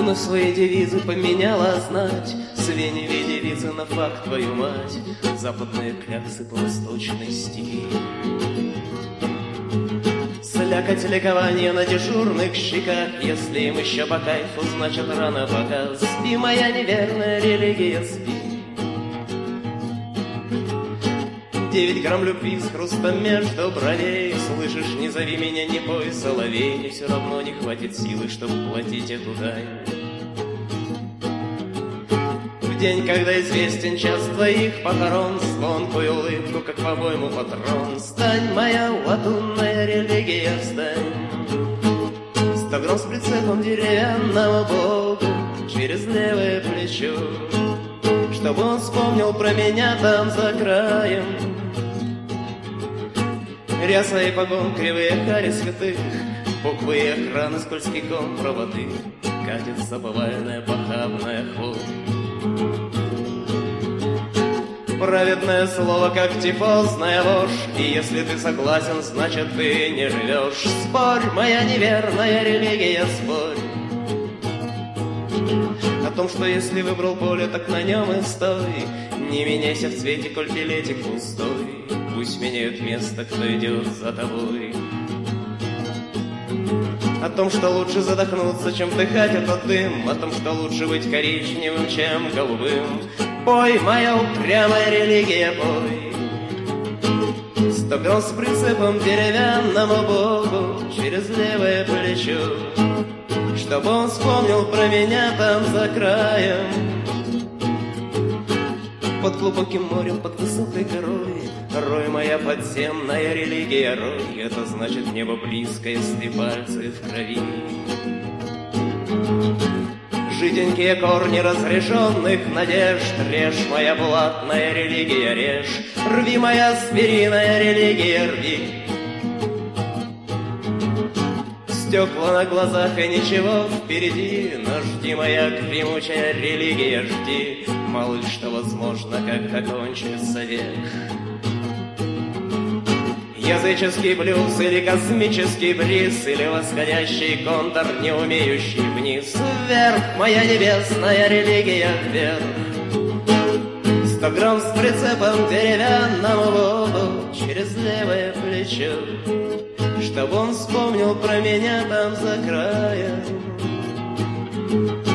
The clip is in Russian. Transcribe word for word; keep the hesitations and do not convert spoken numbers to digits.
Но свои девизы поменяла знать, свиньи девизы на факт, твою мать, западные кляксы по восточной стихи. Слякоть ликования на дежурных щеках, если им еще по кайфу, значит рано пока. Спи, моя неверная религия, спи. Девять грамм любви с хрустом между бровей. Слышишь, не зови меня, не пой, соловей. Мне все равно не хватит силы, чтобы платить эту дань. В день, когда известен час твоих похорон, звонкую улыбку, как, по-моему, патрон. Стань, моя латунная религия, встань. Сто грамм с прицепом деревянного богу через левое плечо, чтобы он вспомнил про меня там за краем. Ряса и погон, кривые хари святых, буквы и охраны, скользкий ком проводы, катится повальная похабная хворь. Праведное слово, как тифозная ложь, и если ты согласен, значит ты не живешь. Спорь, моя неверная религия, спорь о том, что если выбрал поле, так на нем и стой. Не меняйся в цвете, коль билетик пустой. Пусть меняют место, кто идет за тобой. О том, что лучше задохнуться, чем вдыхать этот дым. О том, что лучше быть коричневым, чем голубым. Пой, моя упрямая религия, пой. Сто грамм с прицепом деревянному богу через левое плечо, чтобы он вспомнил про меня там за краем. Под глубоким морем, под высокой горой, рой, моя подземная религия, рой. Это значит небо близко, если пальцы в крови. Жиденькие корни разрешенных надежд, режь, моя блатная религия, режь. Рви, моя спириная религия, рви. Стекла на глазах и ничего впереди, но жди, моя гремучая религия, жди. Мало ли что возможно, как кончится век. Языческий блюз или космический бриз, или восходящий контур, не умеющий вниз. Вверх, моя небесная религия, вверх. Сто грамм с прицепом деревянному богу через левое плечо, чтобы он вспомнил про меня там за краем.